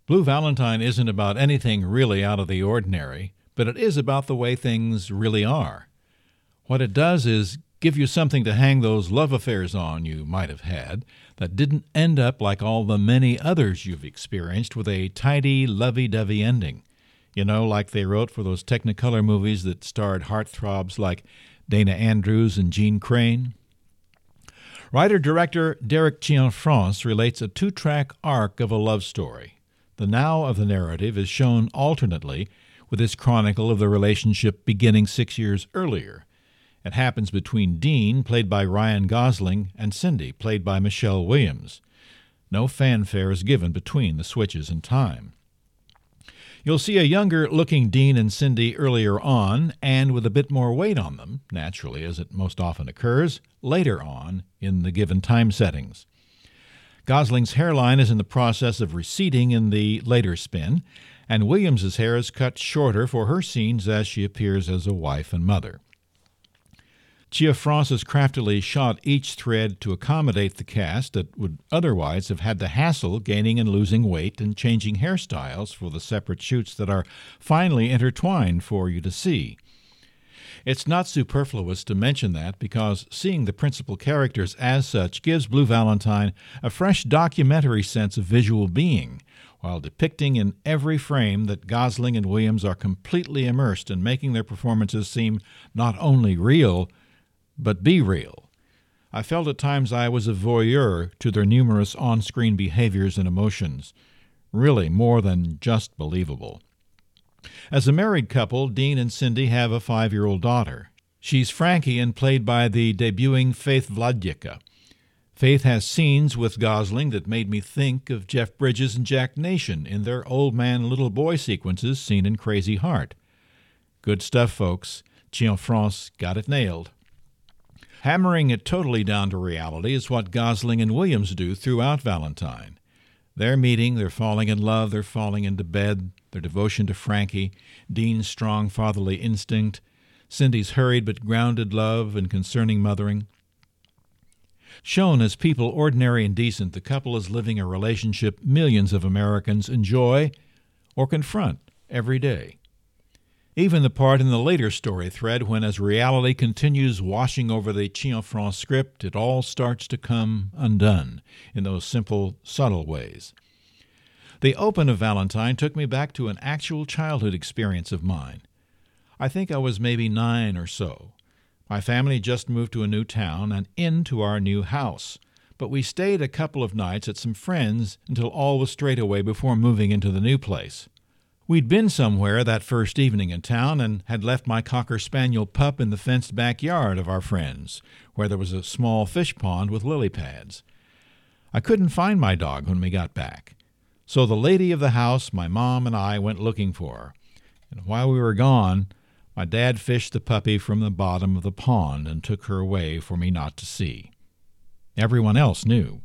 Blue Valentine isn't about anything really out of the ordinary, but it is about the way things really are. What it does is give you something to hang those love affairs on you might have had that didn't end up like all the many others you've experienced with a tidy, lovey-dovey ending. You know, like they wrote for those Technicolor movies that starred heartthrobs like Dana Andrews and Jean Crane. Writer-director Derek Cianfrance relates a two-track arc of a love story. The now of the narrative is shown alternately with his chronicle of the relationship beginning 6 years earlier. It happens between Dean, played by Ryan Gosling, and Cindy, played by Michelle Williams. No fanfare is given between the switches in time. You'll see a younger-looking Dean and Cindy earlier on, and with a bit more weight on them, naturally, as it most often occurs, later on in the given time settings. Gosling's hairline is in the process of receding in the later spin, and Williams's hair is cut shorter for her scenes as she appears as a wife and mother. Cianfrance has craftily shot each thread to accommodate the cast that would otherwise have had the hassle gaining and losing weight and changing hairstyles for the separate shoots that are finally intertwined for you to see. It's not superfluous to mention that because seeing the principal characters as such gives Blue Valentine a fresh documentary sense of visual being, while depicting in every frame that Gosling and Williams are completely immersed in making their performances seem not only real, but be real. I felt at times I was a voyeur to their numerous on-screen behaviors and emotions, really more than just believable. As a married couple, Dean and Cindy have a 5-year-old daughter. She's Frankie and played by the debuting Faith Vladyka. Faith has scenes with Gosling that made me think of Jeff Bridges and Jack Nation in their old man, little boy sequences seen in Crazy Heart. Good stuff, folks. Cianfrance got it nailed. Hammering it totally down to reality is what Gosling and Williams do throughout Valentine. They're meeting, they're falling in love, they're falling into bed, their devotion to Frankie, Dean's strong fatherly instinct, Cindy's hurried but grounded love and concerning mothering. Shown as people ordinary and decent, the couple is living a relationship millions of Americans enjoy or confront every day. Even the part in the later story thread when, as reality continues washing over the Cianfrance script, it all starts to come undone in those simple, subtle ways. The open of Valentine took me back to an actual childhood experience of mine. I think I was maybe 9 or so. My family just moved to a new town and into our new house, but we stayed a couple of nights at some friends until all was straight away before moving into the new place. We'd been somewhere that first evening in town and had left my Cocker Spaniel pup in the fenced backyard of our friends, where there was a small fish pond with lily pads. I couldn't find my dog when we got back, so the lady of the house, my mom, and I went looking for her. And while we were gone, my dad fished the puppy from the bottom of the pond and took her away for me not to see. Everyone else knew.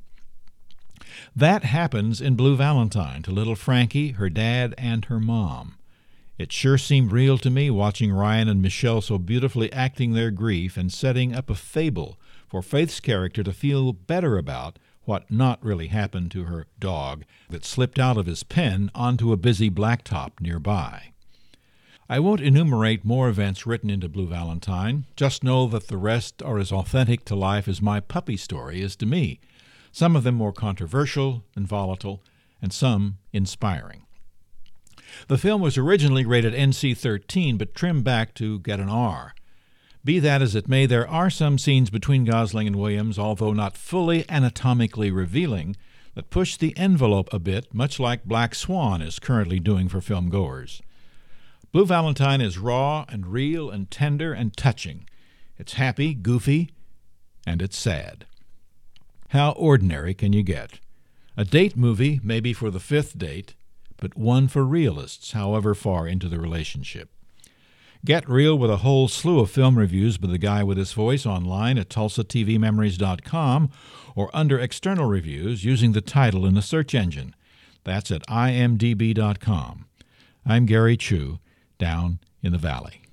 That happens in Blue Valentine to little Frankie, her dad, and her mom. It sure seemed real to me watching Ryan and Michelle so beautifully acting their grief and setting up a fable for Faith's character to feel better about what not really happened to her dog that slipped out of his pen onto a busy blacktop nearby. I won't enumerate more events written into Blue Valentine. Just know that the rest are as authentic to life as my puppy story is to me. Some of them more controversial and volatile, and some inspiring. The film was originally rated NC-13, but trimmed back to get an R. Be that as it may, there are some scenes between Gosling and Williams, although not fully anatomically revealing, that push the envelope a bit, much like Black Swan is currently doing for filmgoers. Blue Valentine is raw and real and tender and touching. It's happy, goofy, and it's sad. How ordinary can you get? A date movie, maybe for the 5th date, but one for realists, however far into the relationship. Get real with a whole slew of film reviews by the guy with his voice online at TulsaTVMemories.com or under external reviews using the title in the search engine. That's at imdb.com. I'm Gary Chu, down in the valley.